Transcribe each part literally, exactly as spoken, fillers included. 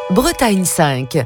Bretagne cinq.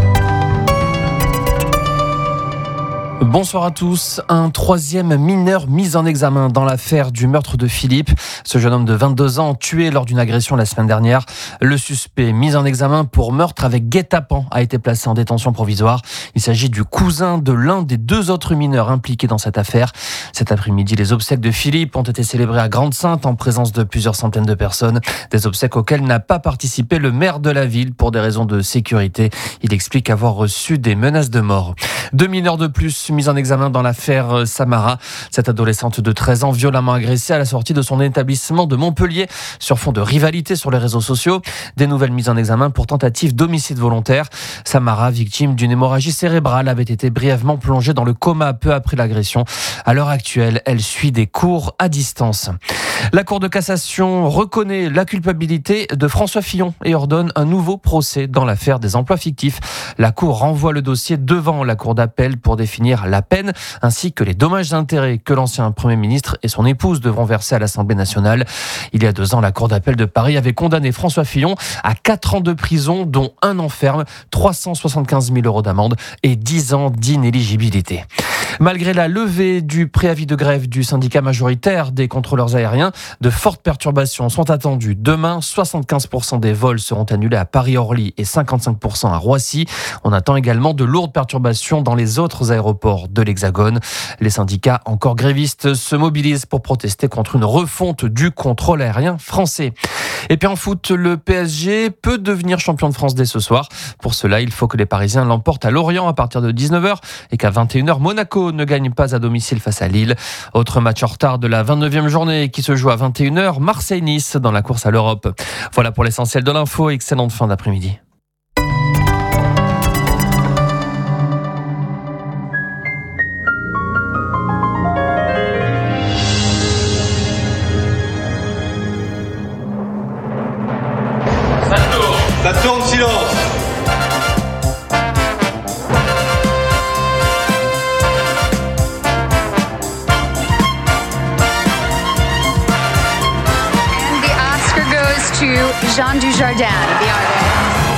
Bonsoir à tous. Un troisième mineur mis en examen dans l'affaire du meurtre de Philippe. Ce jeune homme de vingt-deux ans tué lors d'une agression la semaine dernière. Le suspect mis en examen pour meurtre avec guet-apens a été placé en détention provisoire. Il s'agit du cousin de l'un des deux autres mineurs impliqués dans cette affaire. Cet après-midi, les obsèques de Philippe ont été célébrées à Grande-Synthe en présence de plusieurs centaines de personnes. Des obsèques auxquelles n'a pas participé le maire de la ville pour des raisons de sécurité. Il explique avoir reçu des menaces de mort. Deux mineurs de plus mis en examen dans l'affaire Samara. Cette adolescente de treize ans violemment agressée à la sortie de son établissement de Montpellier sur fond de rivalité sur les réseaux sociaux. Des nouvelles mises en examen pour tentative d'homicide volontaire. Samara, victime d'une hémorragie cérébrale, avait été brièvement plongée dans le coma peu après l'agression. À l'heure actuelle, elle suit des cours à distance. La Cour de cassation reconnaît la culpabilité de François Fillon et ordonne un nouveau procès dans l'affaire des emplois fictifs. La Cour renvoie le dossier devant la Cour d'appel pour définir la peine ainsi que les dommages d'intérêt que l'ancien Premier ministre et son épouse devront verser à l'Assemblée nationale. Il y a deux ans, la Cour d'appel de Paris avait condamné François Fillon à quatre ans de prison, dont un an ferme, trois cent soixante-quinze mille euros d'amende et dix ans d'inéligibilité. Malgré la levée du préavis de grève du syndicat majoritaire des contrôleurs aériens, de fortes perturbations sont attendues. Demain, soixante-quinze pour cent des vols seront annulés à Paris-Orly et cinquante-cinq pour cent à Roissy. On attend également de lourdes perturbations dans les autres aéroports de l'Hexagone. Les syndicats encore grévistes se mobilisent pour protester contre une refonte du contrôle aérien français. Et puis en foot, le P S G peut devenir champion de France dès ce soir. Pour cela, il faut que les Parisiens l'emportent à Lorient à partir de dix-neuf heures et qu'à vingt et une heures, Monaco ne gagne pas à domicile face à Lille. Autre match en retard de la vingt-neuvième journée qui se joue à vingt et une heures, Marseille-Nice dans la course à l'Europe. Voilà pour l'essentiel de l'info. Excellente fin d'après-midi. Ça tourne, silence. And the Oscar goes to Jean Dujardin, the artist.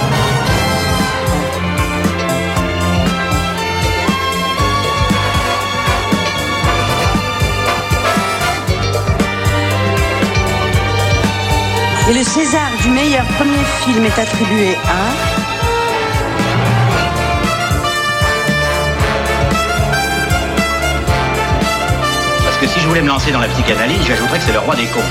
Et le César du meilleur premier film est attribué à... Parce que si je voulais me lancer dans la psychanalyse, j'ajouterais que c'est le roi des cons.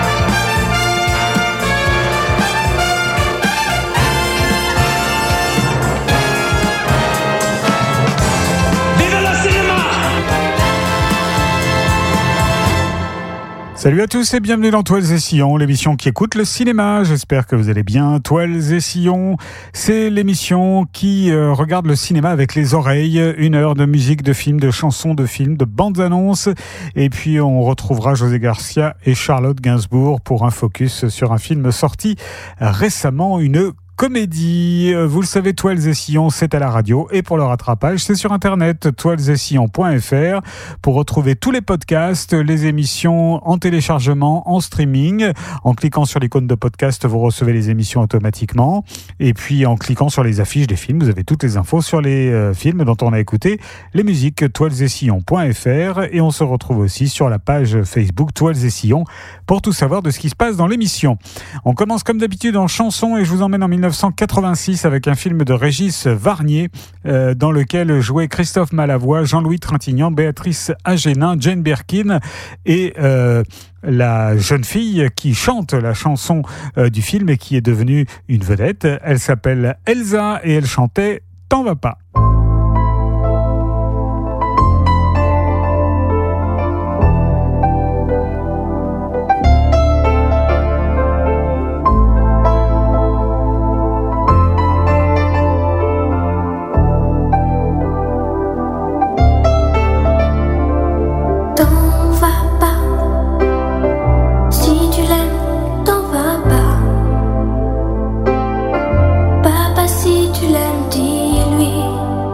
Salut à tous et bienvenue dans Toiles et Sillons, l'émission qui écoute le cinéma. J'espère que vous allez bien. Toiles et Sillons, c'est l'émission qui euh, regarde le cinéma avec les oreilles. Une heure de musique, de films, de chansons, de films, de bandes annonces. Et puis on retrouvera José Garcia et Charlotte Gainsbourg pour un focus sur un film sorti récemment, une comédie. Vous le savez, Toiles et Sillons, c'est à la radio et pour le rattrapage, c'est sur internet toiles et sillons point f r pour retrouver tous les podcasts, les émissions en téléchargement, en streaming. En cliquant sur l'icône de podcast, vous recevez les émissions automatiquement et puis en cliquant sur les affiches des films, vous avez toutes les infos sur les euh, films dont on a écouté les musiques, toiles et sillons point f r et on se retrouve aussi sur la page Facebook Toiles et Sillons pour tout savoir de ce qui se passe dans l'émission. On commence comme d'habitude en chanson et je vous emmène en mille neuf cent quatre-vingt-six avec un film de Régis Varnier euh, dans lequel jouaient Christophe Malavoie, Jean-Louis Trintignant, Béatrice Agénin, Jane Birkin et euh, la jeune fille qui chante la chanson euh, du film et qui est devenue une vedette. Elle s'appelle Elsa et elle chantait « T'en vas pas ». Papa, si tu l'aimes, dis-lui.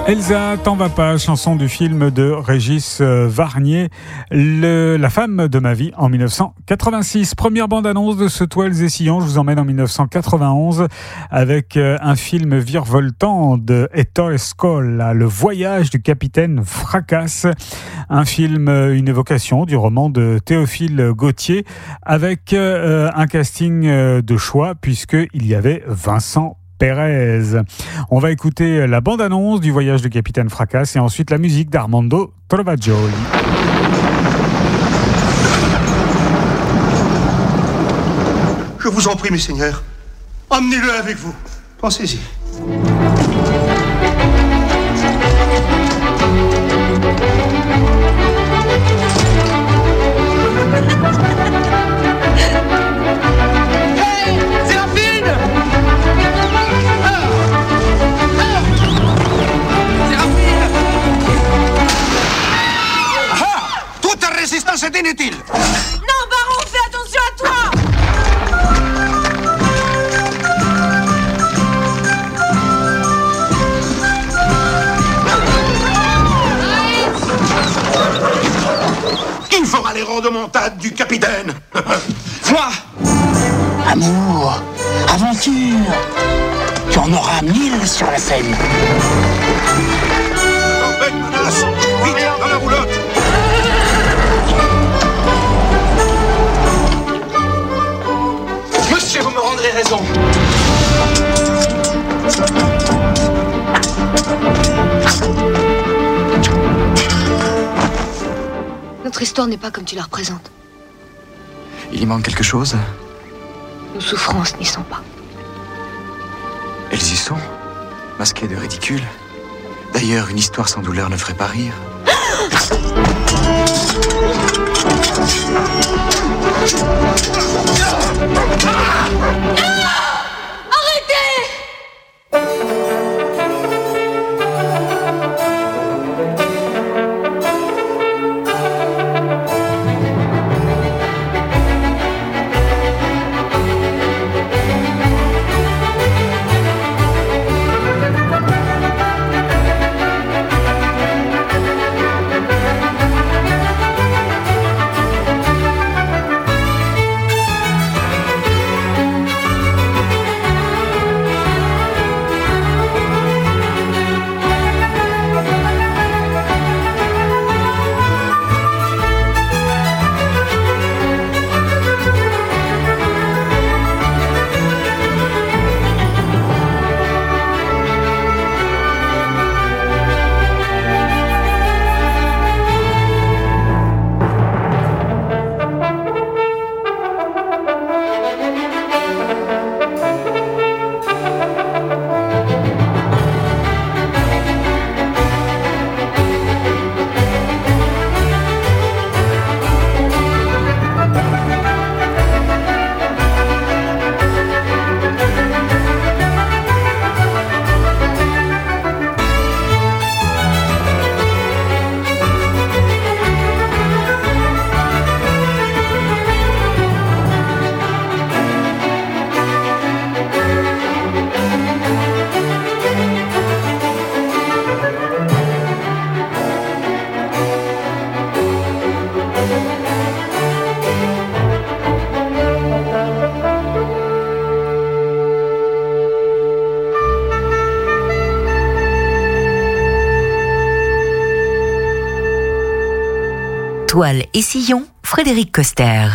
Elsa, t'en vas pas, chanson du film de Régis Varnier, le, La femme de ma vie en mille neuf cent quatre-vingt-six. Première bande-annonce de ce Toiles et Sillons, je vous emmène en mille neuf cent quatre-vingt-onze avec un film virevoltant de Ettore Scola, Le voyage du capitaine Fracasse, un film, une évocation du roman de Théophile Gautier avec euh, un casting de choix puisqu'il y avait Vincent Pérez. On va écouter la bande-annonce du voyage du capitaine Fracasse et ensuite la musique d'Armando Trovajoli. Je vous en prie, mes seigneurs, emmenez-le avec vous. Pensez-y. C'est inutile. Non, Baron, fais attention à toi. Qui fera les rodomontades du capitaine? Moi. Amour, aventure. Tu en auras mille sur la scène. Tempête menace. Vite dans la roulotte. Monsieur, vous me rendrez raison. Notre histoire n'est pas comme tu la représentes. Il y manque quelque chose? Nos souffrances n'y sont pas. Elles y sont, masquées de ridicule. D'ailleurs, une histoire sans douleur ne ferait pas rire. Toiles et Sillons, Frédéric Coster.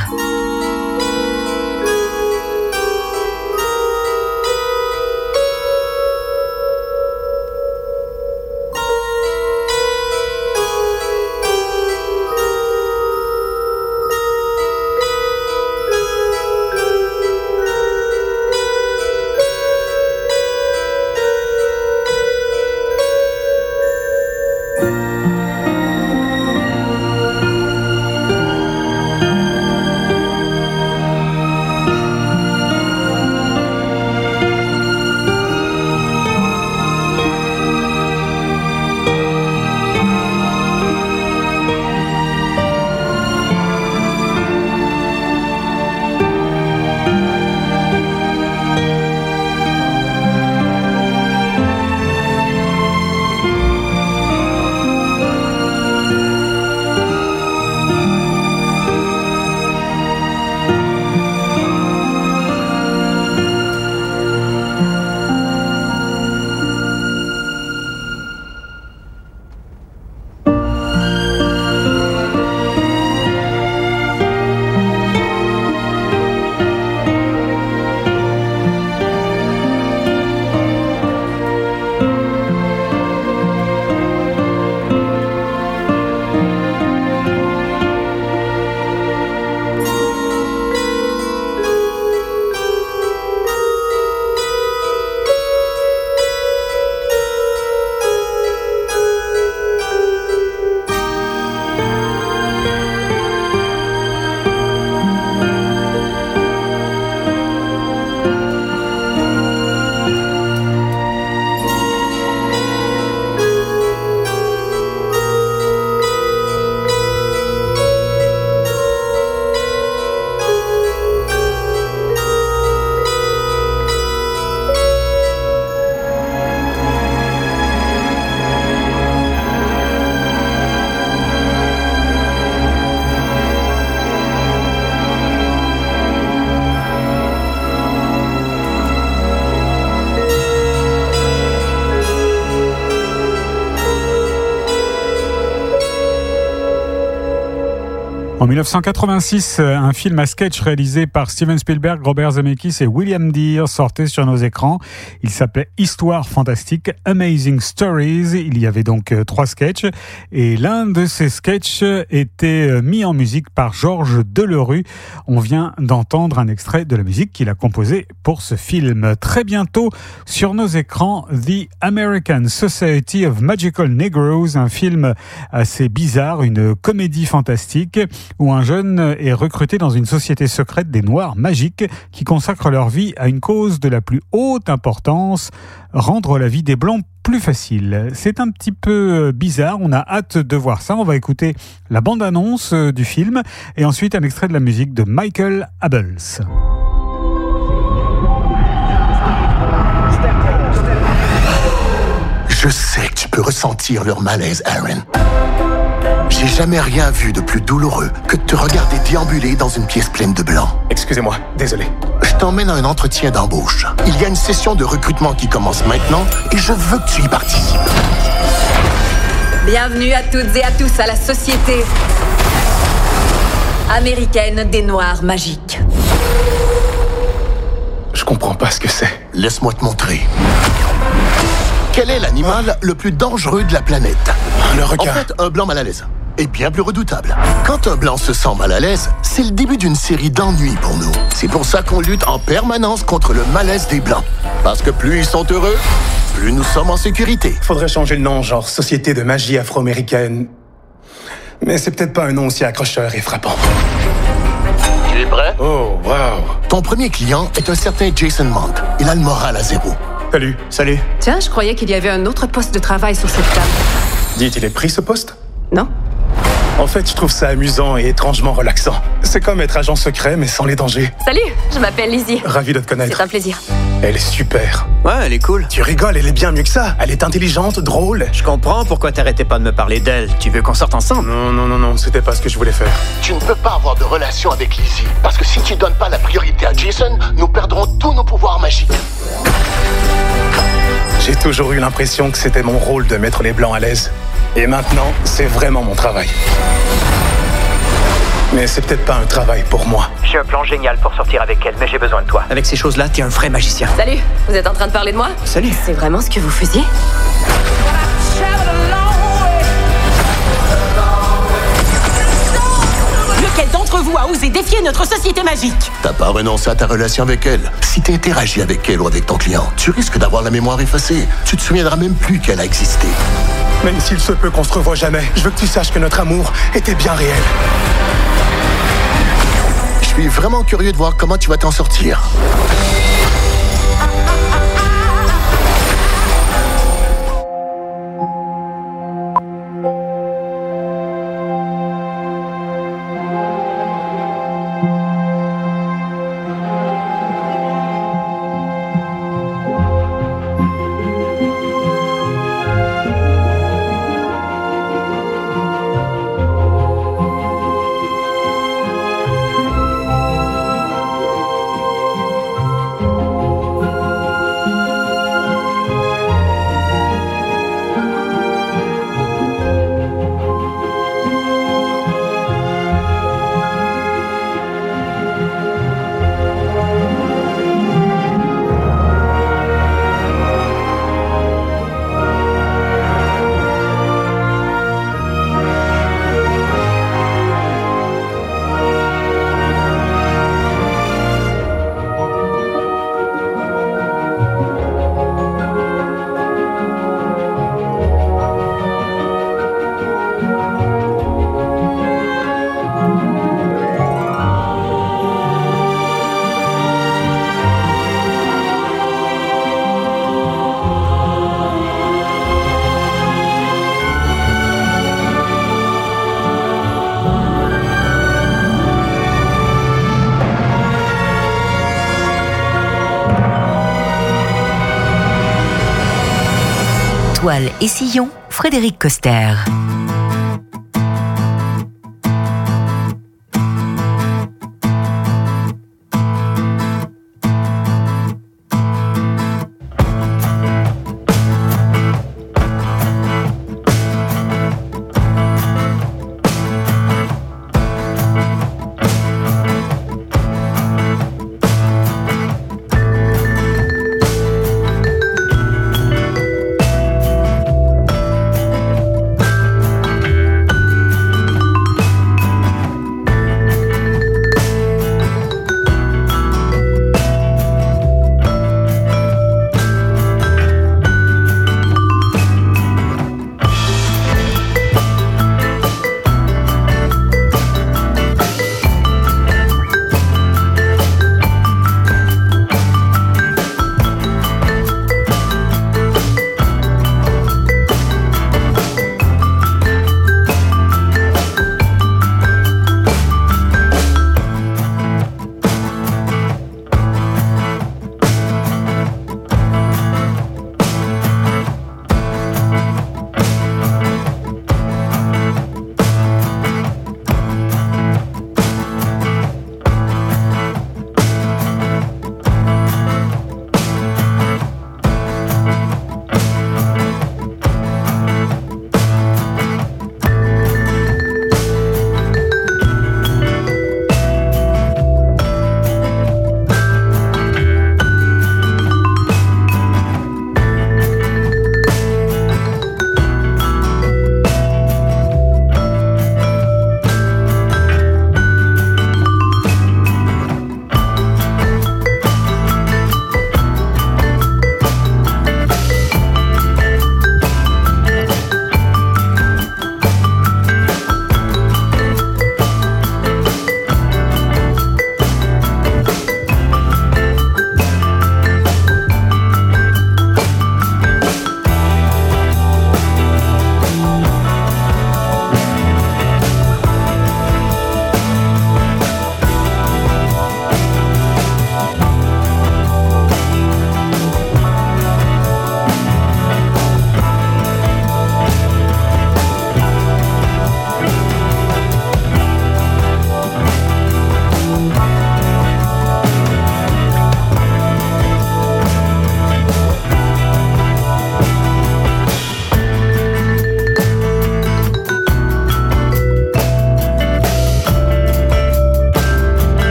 En dix-neuf cent quatre-vingt-six, un film à sketch réalisé par Steven Spielberg, Robert Zemeckis et William Deere sortait sur nos écrans. Il s'appelait Histoire fantastique, Amazing Stories. Il y avait donc trois sketchs et l'un de ces sketchs était mis en musique par Georges Delerue. On vient d'entendre un extrait de la musique qu'il a composée pour ce film. Très bientôt sur nos écrans, The American Society of Magical Negroes, un film assez bizarre, une comédie fantastique où un jeune est recruté dans une société secrète des Noirs magiques qui consacrent leur vie à une cause de la plus haute importance, rendre la vie des Blancs plus facile. C'est un petit peu bizarre, on a hâte de voir ça. On va écouter la bande-annonce du film et ensuite un extrait de la musique de Michael Abels. Je sais que tu peux ressentir leur malaise, Aaron. J'ai jamais rien vu de plus douloureux que de te regarder déambuler dans une pièce pleine de blancs. Excusez-moi, désolé. Je t'emmène à un entretien d'embauche. Il y a une session de recrutement qui commence maintenant et je veux que tu y participes. Bienvenue à toutes et à tous à la Société américaine des Noirs magiques. Je comprends pas ce que c'est. Laisse-moi te montrer. Quel est l'animal le plus dangereux de la planète? Le requin. En fait, un blanc mal à l'aise est bien plus redoutable. Quand un blanc se sent mal à l'aise, c'est le début d'une série d'ennuis pour nous. C'est pour ça qu'on lutte en permanence contre le malaise des blancs. Parce que plus ils sont heureux, plus nous sommes en sécurité. Faudrait changer le nom, genre Société de magie afro-américaine. Mais c'est peut-être pas un nom aussi accrocheur et frappant. Tu es prêt? Oh, wow. Ton premier client est un certain Jason Mont. Il a le moral à zéro. Salut. Salut. Tiens, je croyais qu'il y avait un autre poste de travail sur cette table. Dites, il est pris ce poste? Non. En fait, je trouve ça amusant et étrangement relaxant. C'est comme être agent secret, mais sans les dangers. Salut, je m'appelle Lizzie. Ravi de te connaître. C'est un plaisir. Elle est super. Ouais, elle est cool. Tu rigoles, elle est bien mieux que ça. Elle est intelligente, drôle. Je comprends pourquoi t'arrêtais pas de me parler d'elle. Tu veux qu'on sorte ensemble? Non, non, non, non, c'était pas ce que je voulais faire. Tu ne peux pas avoir de relation avec Lizzie. Parce que si tu donnes pas la priorité à Jason, nous perdrons tous nos pouvoirs magiques. J'ai toujours eu l'impression que c'était mon rôle de mettre les Blancs à l'aise. Et maintenant, c'est vraiment mon travail. Mais c'est peut-être pas un travail pour moi. J'ai un plan génial pour sortir avec elle, mais j'ai besoin de toi. Avec ces choses-là, t'es un vrai magicien. Salut, vous êtes en train de parler de moi? Salut. C'est vraiment ce que vous faisiez? Lequel d'entre vous a osé défier notre société magique? T'as pas renoncé à ta relation avec elle. Si t'interagis avec elle ou avec ton client, tu risques d'avoir la mémoire effacée. Tu te souviendras même plus qu'elle a existé. Même s'il se peut qu'on se revoie jamais, je veux que tu saches que notre amour était bien réel. Je suis vraiment curieux de voir comment tu vas t'en sortir. Toile et sillon, Frédéric Coster.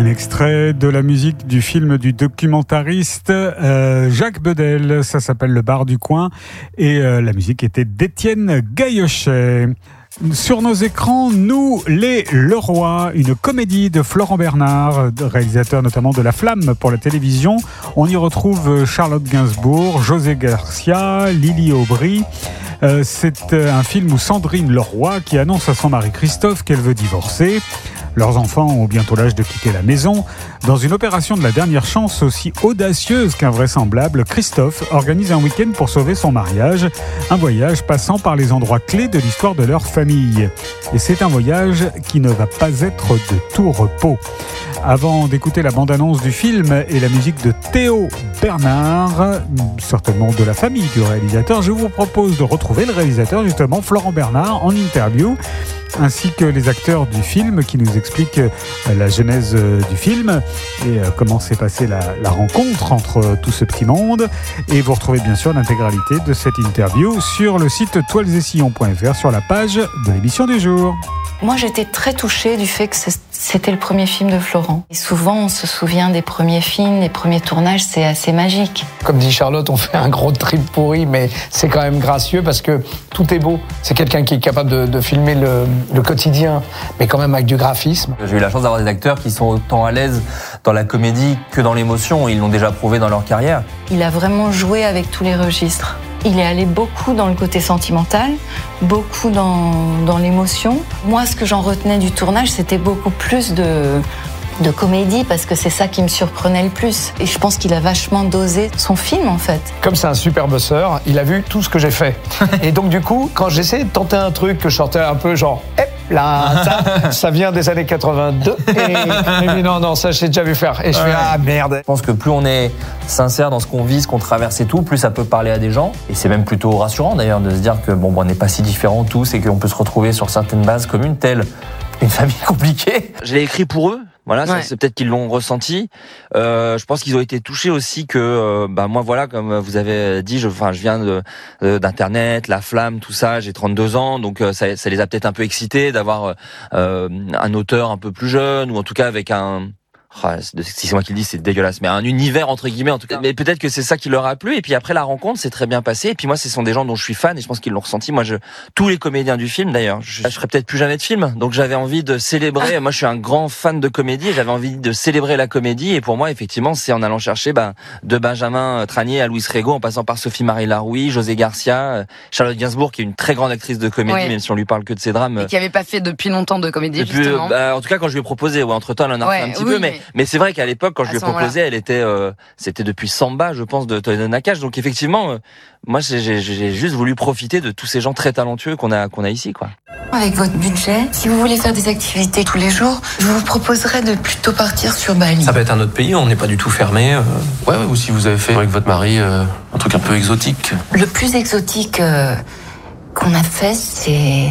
extrait de la musique du film du documentariste euh, Jacques Bedel. Ça s'appelle Le Bar du Coin et euh, la musique était d'Étienne Gaillochet. Sur nos écrans, Nous les Leroy, une comédie de Florent Bernard, réalisateur notamment de La Flamme pour la télévision. On y retrouve Charlotte Gainsbourg, José Garcia, Lily Aubry. Euh, c'est un film où Sandrine Leroy qui annonce à son mari Christophe qu'elle veut divorcer. Leurs enfants ont bientôt l'âge de quitter la maison. Dans une opération de la dernière chance aussi audacieuse qu'invraisemblable, Christophe organise un week-end pour sauver son mariage. Un voyage passant par les endroits clés de l'histoire de leur famille. Et c'est un voyage qui ne va pas être de tout repos. Avant d'écouter la bande-annonce du film et la musique de Théo Bernard, certainement de la famille du réalisateur, je vous propose de retrouver le réalisateur, justement, Florent Bernard, en interview, ainsi que les acteurs du film qui nous expliquent la genèse du film et comment s'est passée la, la rencontre entre tout ce petit monde. Et vous retrouvez bien sûr l'intégralité de cette interview sur le site toiles et sillons point f r sur la page de l'émission du jour. Moi, j'étais très touchée du fait que c'était le premier film de Florent. Et souvent, on se souvient des premiers films, des premiers tournages, c'est assez magique. Comme dit Charlotte, on fait un gros trip pourri, mais c'est quand même gracieux parce que tout est beau. C'est quelqu'un qui est capable de, de filmer le, le quotidien, mais quand même avec du graphisme. J'ai eu la chance d'avoir des acteurs qui sont autant à l'aise dans la comédie que dans l'émotion. Ils l'ont déjà prouvé dans leur carrière. Il a vraiment joué avec tous les registres. Il est allé beaucoup dans le côté sentimental, beaucoup dans, dans l'émotion. Moi, ce que j'en retenais du tournage, c'était beaucoup plus de, de comédie, parce que c'est ça qui me surprenait le plus. Et je pense qu'il a vachement dosé son film, en fait. Comme c'est un super bosseur, il a vu tout ce que j'ai fait. Et donc, du coup, quand j'essayais de tenter un truc que je sortais un peu genre... Là, ça, ça vient des années quatre-vingt-deux. Et il me dit non, non, ça j'ai déjà vu faire. Et je fais ah merde. Je pense que plus on est sincère dans ce qu'on vit, ce qu'on traverse et tout, plus ça peut parler à des gens. Et c'est même plutôt rassurant d'ailleurs de se dire que bon, bon on n'est pas si différents tous et qu'on peut se retrouver sur certaines bases communes, telles une famille compliquée. Je l'ai écrit pour eux. Voilà, ouais. ça, c'est peut-être qu'ils l'ont ressenti. Euh, je pense qu'ils ont été touchés aussi que, euh, bah moi voilà, comme vous avez dit, je, enfin, je viens de, de d'internet, la flamme, tout ça. J'ai trente-deux ans, donc euh, ça, ça les a peut-être un peu excités d'avoir euh, un auteur un peu plus jeune, ou en tout cas avec un. Oh, si c'est moi qui le dis, c'est dégueulasse, mais un univers entre guillemets en tout cas. Mais peut-être que c'est ça qui leur a plu. Et puis après la rencontre, c'est très bien passé. Et puis moi, ce sont des gens dont je suis fan et je pense qu'ils l'ont ressenti. Moi, je tous les comédiens du film d'ailleurs, je, je ferai peut-être plus jamais de film. Donc j'avais envie de célébrer. Ah. Moi, je suis un grand fan de comédie. Et j'avais envie de célébrer la comédie. Et pour moi, effectivement, c'est en allant chercher bah, de Benjamin Tranier à Louis Rego, en passant par Sophie-Marie Larouille, José Garcia, Charlotte Gainsbourg, qui est une très grande actrice de comédie, oui. Même si on lui parle que de ses drames. Et qui avait pas fait depuis longtemps de comédie. Depuis, justement. Bah, en tout cas, quand je lui ai proposé, ouais, entre temps, elle en a ouais, fait un petit oui, peu, mais, mais, mais c'est vrai qu'à l'époque, quand je lui ai proposé, elle était, euh, c'était depuis Samba, je pense, de Toyoda Nakash. Donc effectivement, euh, moi, j'ai, j'ai, j'ai juste voulu profiter de tous ces gens très talentueux qu'on a, qu'on a ici, quoi. Avec votre budget, si vous voulez faire des activités tous les jours, je vous proposerais de plutôt partir sur Bali. Ça peut être un autre pays, on n'est pas du tout fermé. Euh... Ouais, ouais, ou si vous avez fait avec votre mari euh, un truc un peu exotique. Le plus exotique euh, qu'on a fait, c'est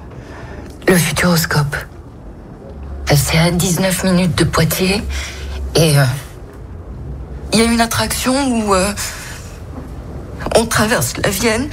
le Futuroscope. C'est à dix-neuf minutes de Poitiers. Et il euh, y a une attraction où euh, on traverse la Vienne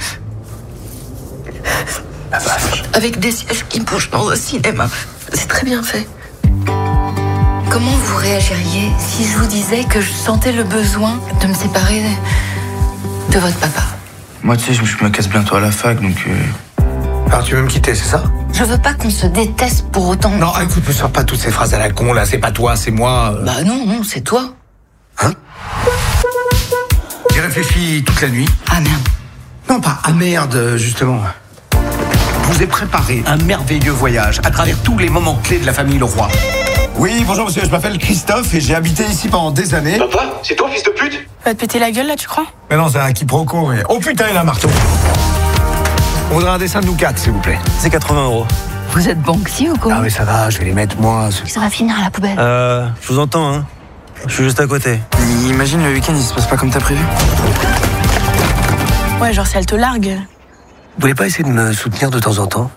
la vache. Avec des sièges qui bougent dans un cinéma. C'est très bien fait. Comment vous réagiriez si je vous disais que je sentais le besoin de me séparer de, de votre papa? Moi, tu sais, je, je me casse bientôt à la fac, donc... Euh... Alors tu veux me quitter, c'est ça? Je veux pas qu'on se déteste pour autant. Non, écoute, ne sors pas toutes ces phrases à la con, là. C'est pas toi, c'est moi. Euh... Bah non, non, c'est toi. Hein? J'ai réfléchi toute la nuit. Ah merde. Non, pas ah merde, justement. Je vous ai préparé un merveilleux voyage à travers tous les moments clés de la famille Leroy. Oui, bonjour monsieur, je m'appelle Christophe et j'ai habité ici pendant des années. Papa, c'est toi, fils de pute? Va te péter la gueule, là, tu crois? Mais non, c'est un quiproquo. Mais... Oh putain, il a un marteau. On voudrait un dessin de nous quatre, s'il vous plaît. C'est quatre-vingts euros. Vous êtes Banksy ou quoi? Ah mais ça va, je vais les mettre moi. Ça va finir à la poubelle. Euh, je vous entends, hein. Je suis juste à côté. Imagine le week-end, il se passe pas comme t'as prévu. Ouais, genre si elle te largue. Vous voulez pas essayer de me soutenir de temps en temps?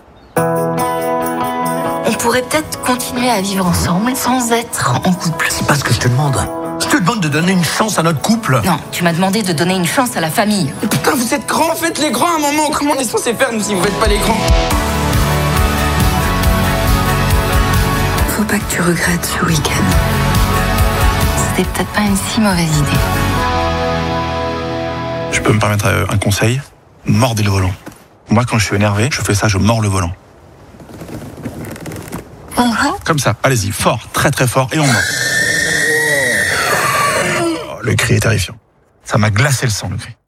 On pourrait peut-être continuer à vivre ensemble sans être en couple. C'est pas ce que je te demande. Je te demande de donner une chance à notre couple. Non, tu m'as demandé de donner une chance à la famille. Mais putain, vous êtes grands, faites les grands à un moment. Comment on est censé faire, nous, si vous faites pas les grands? Faut pas que tu regrettes ce week-end. c'était peut-être pas une si mauvaise idée. Je peux me permettre un conseil? Mordez le volant. Moi, quand je suis énervé, je fais ça, je mords le volant. Uh-huh. Comme ça, allez-y, fort, très très fort, et on mord. Oh, le cri est terrifiant. Ça m'a glacé le sang, le cri.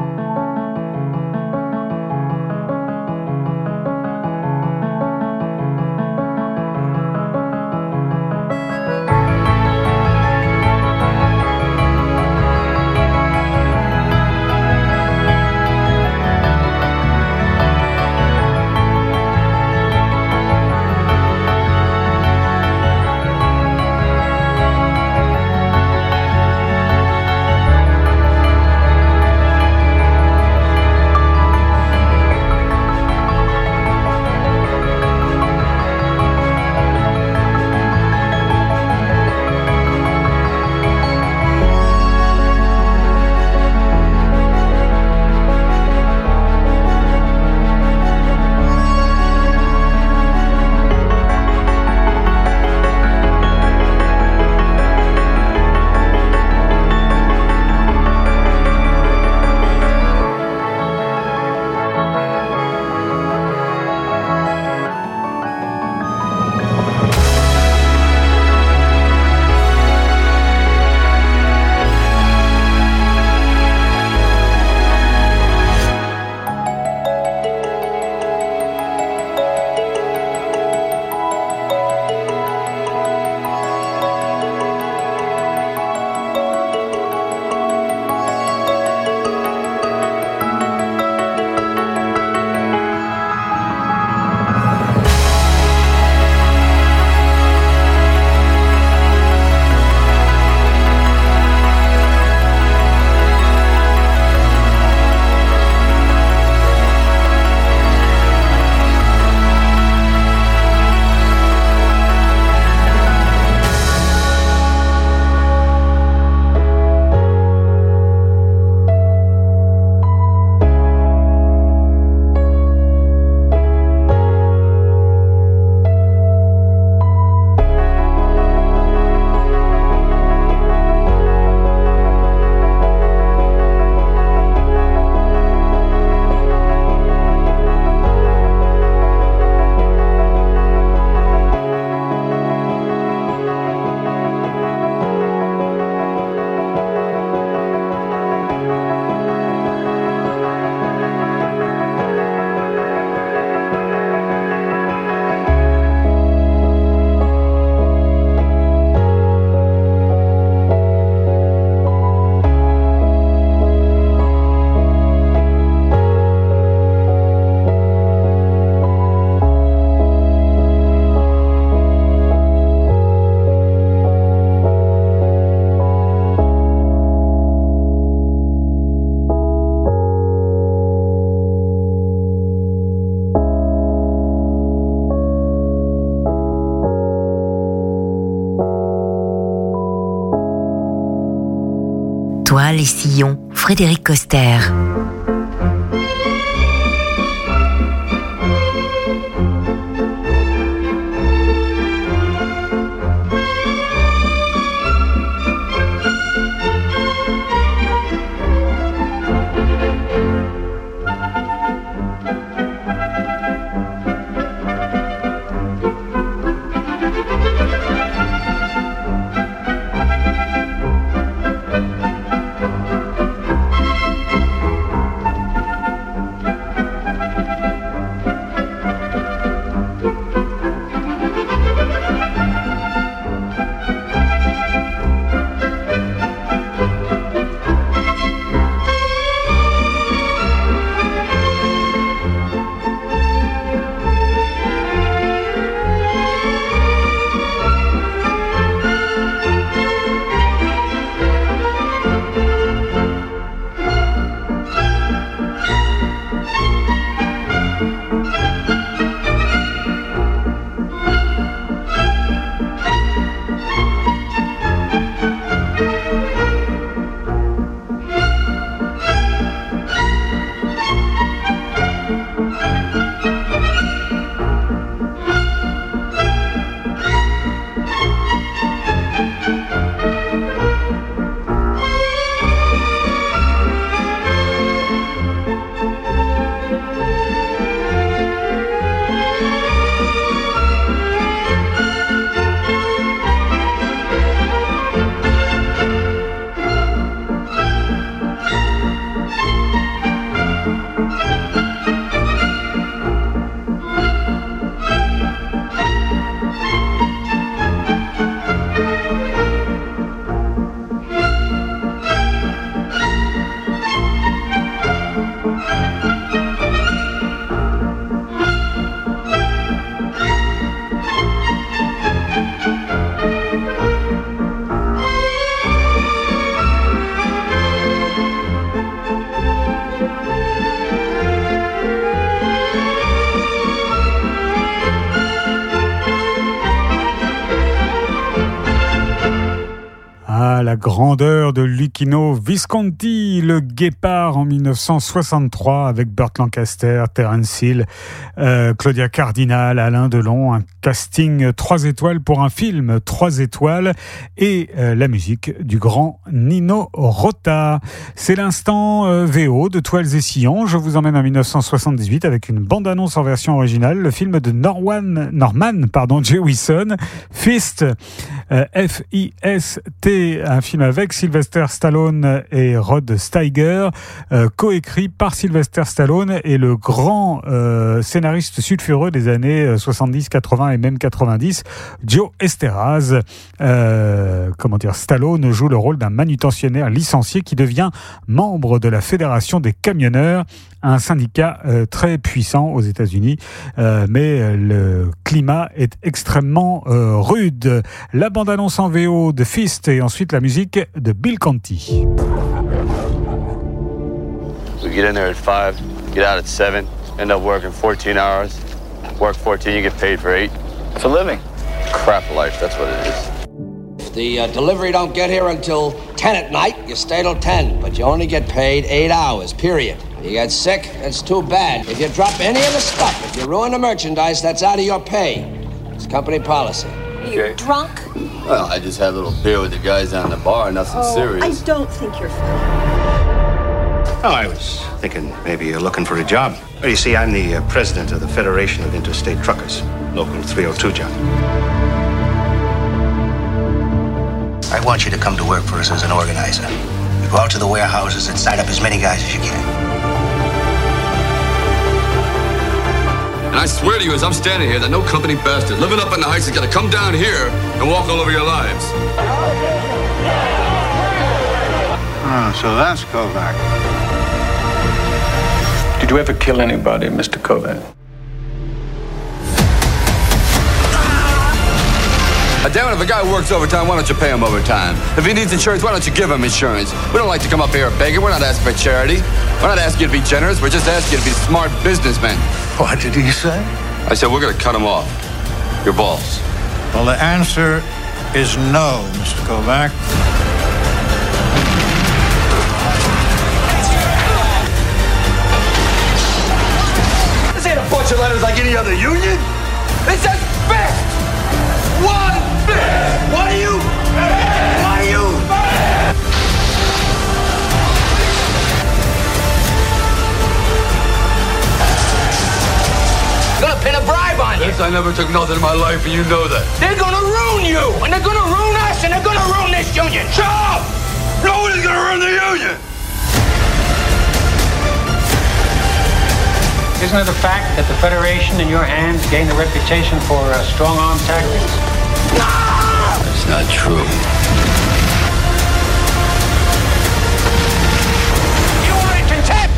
Toile et sillon, Frédéric Coster. la grandeur de Luchino Visconti, le Guépard en mille neuf cent soixante-trois avec Burt Lancaster, Terence Hill, euh, Claudia Cardinal, Alain Delon, un casting trois étoiles pour un film trois étoiles et euh, la musique du grand Nino Rota. C'est l'instant euh, V O de Toiles et Sillons. Je vous emmène en mille neuf cent soixante-dix-huit avec une bande-annonce en version originale, le film de Norman, Norman pardon, Jewison, Fist, euh, F I S T, un film avec Sylvester Stallone et Rod Steiger, euh, coécrit par Sylvester Stallone et le grand euh, scénariste sulfureux des années soixante-dix, quatre-vingts et même quatre-vingt-dix, Joe Esteraz. Euh, comment dire, Stallone joue le rôle d'un manutentionnaire licencié qui devient membre de la Fédération des camionneurs, un syndicat euh, très puissant aux États-Unis, euh, mais euh, le climat est extrêmement euh, rude. La bande-annonce en V O de Fist et ensuite la musique de Bill Conti. So get in there at five, get out at seven, end up working fourteen hours. Work fourteen, you get paid for eight. It's a living. Crap life, that's what it is. If the uh, delivery don't get here until ten at night, you stay till ten, but you only get paid eight hours, period. You get sick, that's too bad. If you drop any of the stuff, if you ruin the merchandise, that's out of your pay. It's company policy. Are you drunk? Well, I just had a little beer with the guys down the bar, nothing Oh, serious. I don't think you're funny. Oh, I was thinking maybe you're looking for a job. Well, you see, I'm the uh, president of the Federation of Interstate Truckers, Local three oh two job. I want you to come to work for us as an organizer. You go out to the warehouses and sign up as many guys as you can. And I swear to you, as I'm standing here, that no company bastard living up in the heights is gonna come down here and walk all over your lives. Oh, so that's Kovac. Did you ever kill anybody, Mister Kovac? Uh, damn it, if a guy works overtime, why don't you pay him overtime? If he needs insurance, why don't you give him insurance? We don't like to come up here begging. We're not asking for charity. We're not asking you to be generous. We're just asking you to be smart businessmen. What did he say? I said, we're going to cut him off. Your balls. Well, the answer is no, Mister Kovac. This ain't a bunch of letters like any other union. It says fist. One fist. What are you? What are you? Gonna pin a bribe on you. Yes, I never took nothing in my life, and you know that. They're gonna ruin you, and they're gonna ruin us, and they're gonna ruin this union. Shut up! Nobody's gonna ruin the union. Isn't it a fact that the Federation in your hands gained a reputation for uh, strong-arm tactics? That's not true. You are in contempt.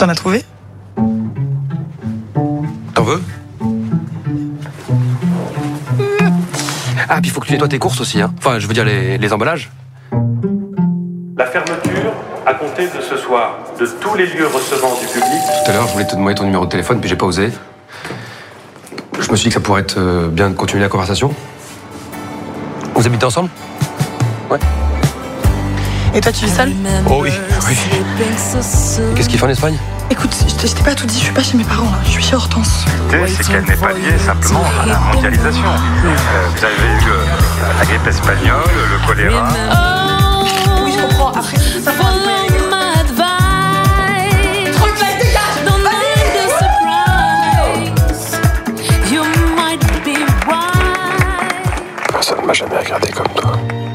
T'en as trouvé? T'en veux? Ah, puis il faut que tu nettoies tes courses aussi, hein. Enfin, je veux dire les, les emballages. La fermeture, à compter de ce soir, de tous les lieux recevant du public. Tout à l'heure, je voulais te demander ton numéro de téléphone, puis j'ai pas osé. Je me suis dit que ça pourrait être euh, bien de continuer la conversation. Vous habitez ensemble? Ouais. Et toi, tu vis seul? Oh oui, oui. Qu'est-ce qu'il fait en Espagne? Écoute, je t'ai pas tout dit, je suis pas chez mes parents là, je suis chez Hortense. C'est qu'elle n'est pas liée simplement à la mondialisation. Euh, vous avez eu le, la grippe espagnole, le choléra. Oui, je comprends. Après, ça va. Personne ne m'a jamais regardé comme toi.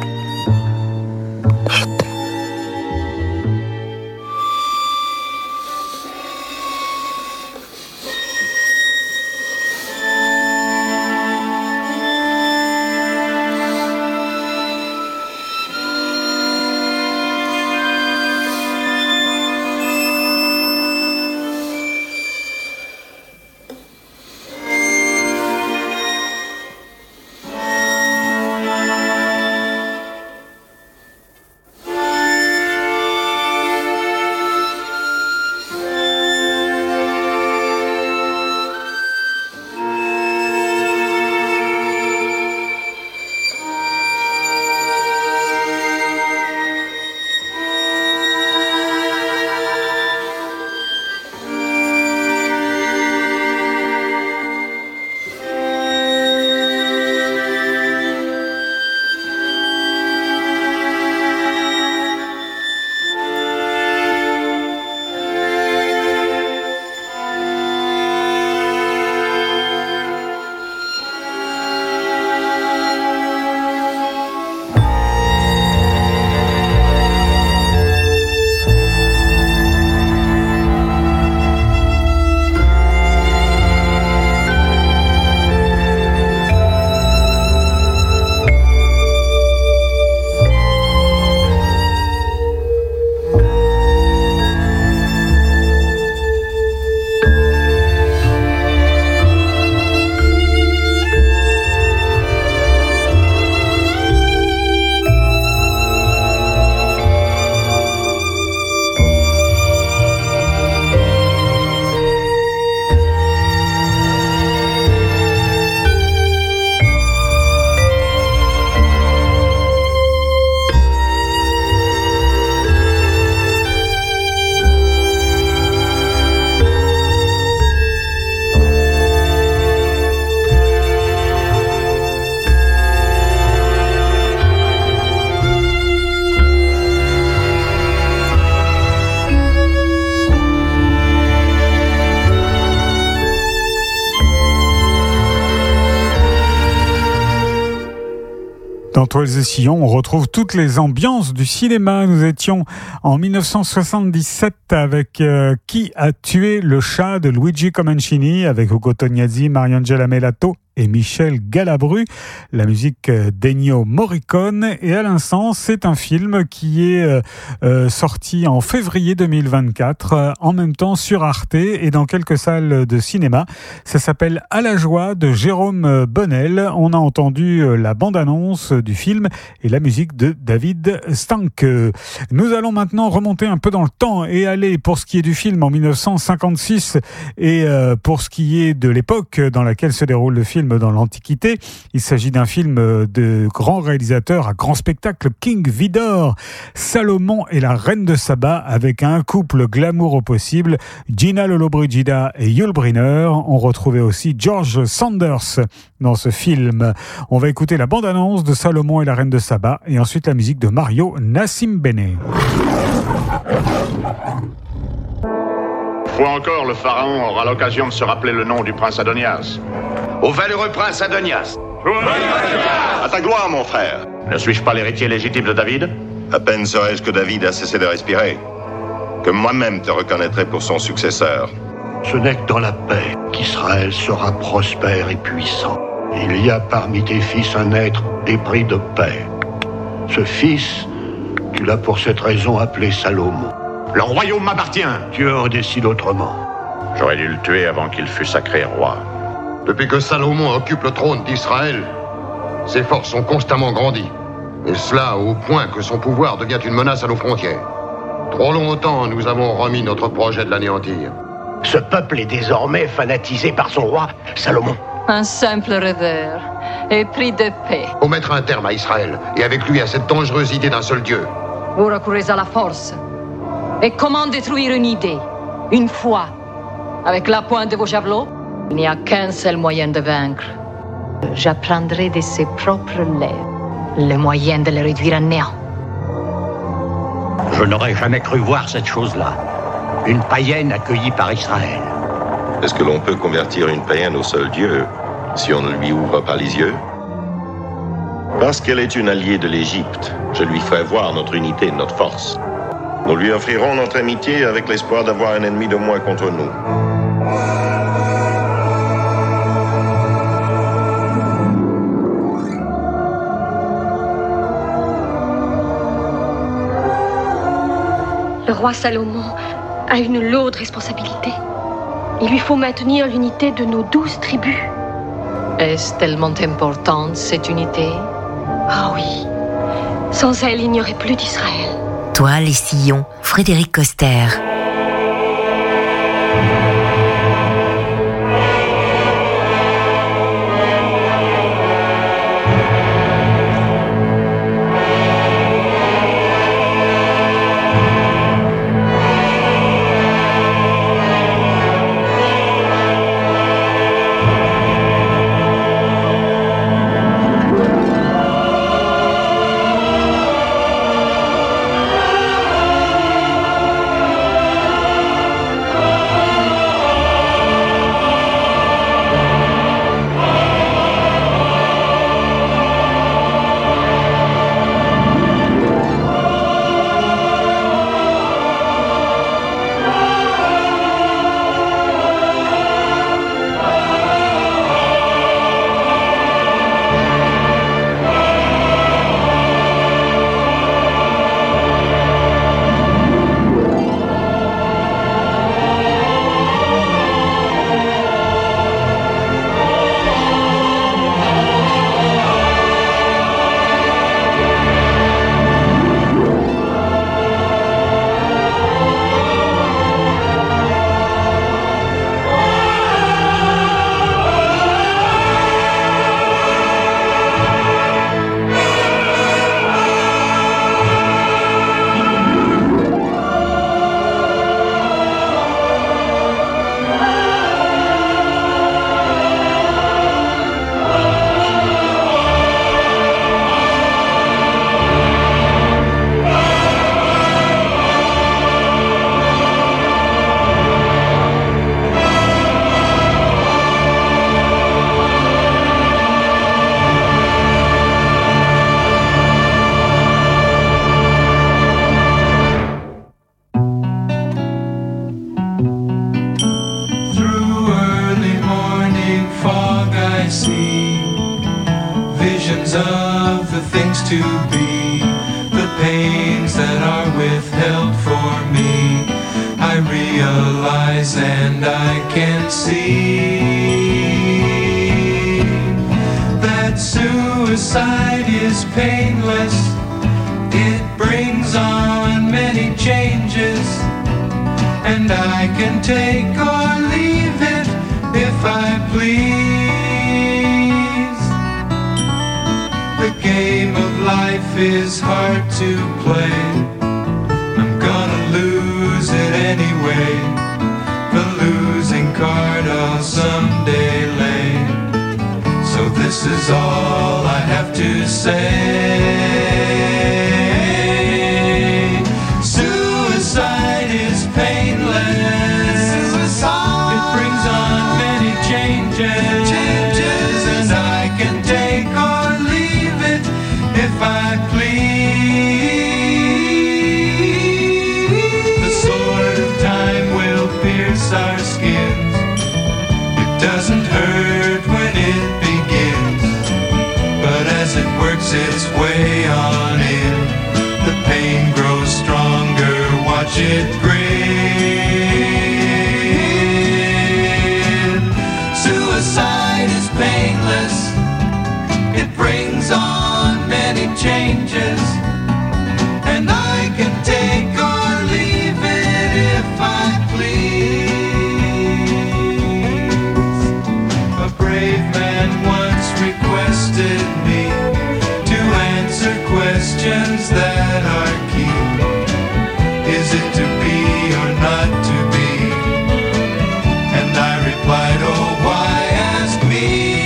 Dans Toiles et Sillons, on retrouve toutes les ambiances du cinéma. Nous étions en mille neuf cent soixante-dix-sept avec euh, Qui a tué le chat de Luigi Comencini, avec Ugo Tognazzi, Mariangela Melato et Michel Galabru, la musique d'Ennio Morricone. Et à l'instant, c'est un film qui est euh, euh, sorti en février deux mille vingt-quatre, euh, en même temps sur Arte et dans quelques salles de cinéma. Ça s'appelle À la joie de Jérôme Bonnel. On a entendu euh, la bande-annonce du film et la musique de David Stank. Nous allons maintenant remonter un peu dans le temps et aller, pour ce qui est du film, en mille neuf cent cinquante-six et euh, pour ce qui est de l'époque dans laquelle se déroule le film, dans l'Antiquité. Il s'agit d'un film de grand réalisateur à grand spectacle, King Vidor, Salomon et la Reine de Saba, avec un couple glamour au possible, Gina Lollobrigida et Yul Brynner. On retrouvait aussi George Sanders dans ce film. On va écouter la bande-annonce de Salomon et la Reine de Saba et ensuite la musique de Mario Nassim Bene. Fois encore, le pharaon aura l'occasion de se rappeler le nom du prince Adonias. Au valeureux prince Adonias. À ta gloire, mon frère. Ne suis-je pas l'héritier légitime de David? À peine serais-je que David a cessé de respirer, que moi-même te reconnaîtrai pour son successeur. Ce n'est que dans la paix qu'Israël sera prospère et puissant. Il y a parmi tes fils un être épris de paix. Ce fils, tu l'as pour cette raison appelé Salomon. Le royaume m'appartient. Dieu en décide autrement. J'aurais dû le tuer avant qu'il fût sacré roi. Depuis que Salomon occupe le trône d'Israël, ses forces ont constamment grandi. Et cela au point que son pouvoir devient une menace à nos frontières. Trop longtemps, nous avons remis notre projet de l'anéantir. Ce peuple est désormais fanatisé par son roi, Salomon. Un simple rêveur, épris de paix. Faut mettre un terme à Israël, et avec lui à cette dangereuse idée d'un seul Dieu. Vous recourez à la force. Et comment détruire une idée, une foi, avec la pointe de vos javelots? Il n'y a qu'un seul moyen de vaincre. J'apprendrai de ses propres lèvres le moyen de le réduire à néant. Je n'aurais jamais cru voir cette chose-là. Une païenne accueillie par Israël. Est-ce que l'on peut convertir une païenne au seul Dieu si on ne lui ouvre pas les yeux? Parce qu'elle est une alliée de l'Égypte, je lui ferai voir notre unité et notre force. Nous lui offrirons notre amitié avec l'espoir d'avoir un ennemi de moins contre nous. Le roi Salomon a une lourde responsabilité. Il lui faut maintenir l'unité de nos douze tribus. Est-ce tellement importante, cette unité? Ah oui. Sans elle, il n'y aurait plus d'Israël. Toile et sillon, Frédéric Coster. Its way on in, the pain grows stronger. Watch it bring? Suicide is painless. It brings on many changes, and I can take or leave it if I please. A brave man once requested me to answer questions that are key. Is it to be or not to be? And I replied, oh, why ask me?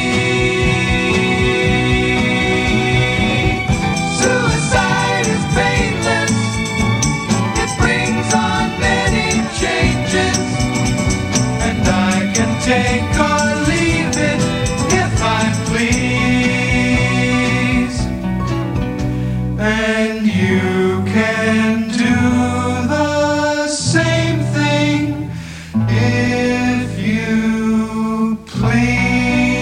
Suicide is painless. It brings on many changes, and I can take or leave it if I please. And you can do the same thing if you please.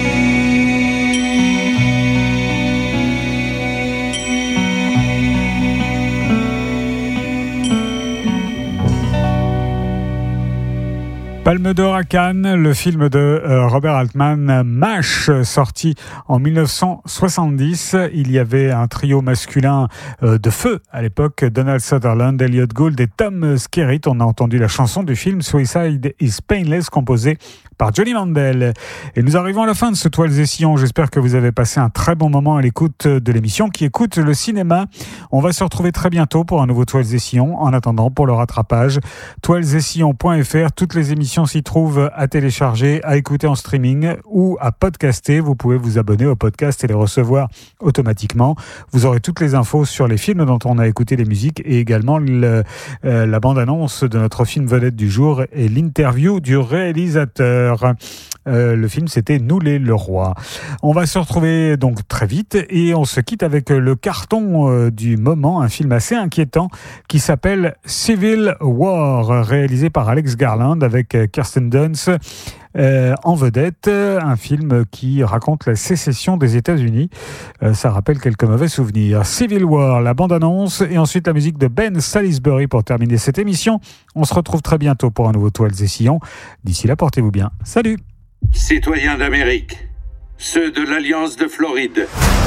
Palme d'or à Cannes, le film de euh, Robert Altman, MASH, sorti en dix-neuf cent soixante-dix. Il y avait un trio masculin euh, de feu à l'époque, Donald Sutherland, Elliot Gould et Tom Skerritt. On a entendu la chanson du film Suicide is Painless, composée par Johnny Mandel. Et nous arrivons à la fin de ce Toiles et Sillons. J'espère que vous avez passé un très bon moment à l'écoute de l'émission qui écoute le cinéma. On va se retrouver très bientôt pour un nouveau Toiles et Sillons. En attendant, pour le rattrapage, toiles et sillons point f r, toutes les émissions s'y trouvent à télécharger, à écouter en streaming ou à podcaster. Vous pouvez vous abonner au podcast et les recevoir automatiquement. Vous aurez toutes les infos sur les films dont on a écouté les musiques et également le, euh, la bande-annonce de notre film vedette du jour et l'interview du réalisateur. Euh, le film, c'était Nous les Leroy. On va se retrouver donc très vite et on se quitte avec le carton euh, du moment, un film assez inquiétant qui s'appelle Civil War, réalisé par Alex Garland avec Kirsten Dunst euh, en vedette. Un film qui raconte la sécession des États-Unis. Euh, ça rappelle quelques mauvais souvenirs. Civil War, la bande-annonce et ensuite la musique de Ben Salisbury pour terminer cette émission. On se retrouve très bientôt pour un nouveau Toiles et Sillons. D'ici là, portez-vous bien. Salut! Citoyens d'Amérique, ceux de l'Alliance de Floride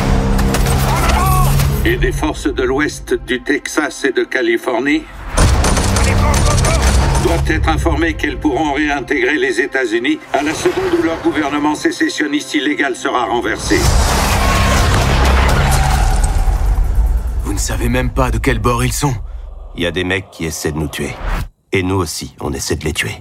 et des forces de l'Ouest du Texas et de Californie doivent être informés qu'elles pourront réintégrer les États-Unis à la seconde où leur gouvernement sécessionniste illégal sera renversé. Vous ne savez même pas de quel bord ils sont. Il y a des mecs qui essaient de nous tuer. Et nous aussi, on essaie de les tuer.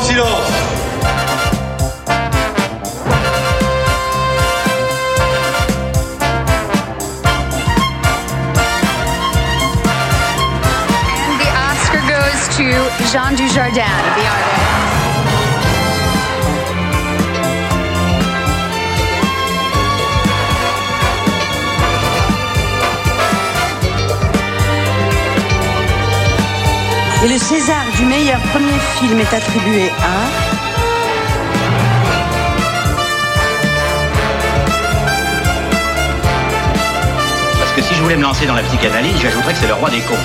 silence. And the Oscar goes to Jean Dujardin, the artist. Et le César du meilleur premier film est attribué à... Parce que si je voulais me lancer dans la psychanalyse, j'ajouterais que c'est le roi des cons.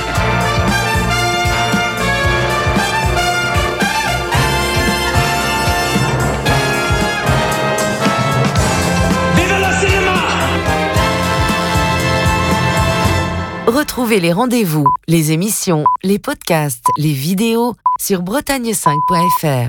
Retrouvez les rendez-vous, les émissions, les podcasts, les vidéos sur bretagne cinq point f r.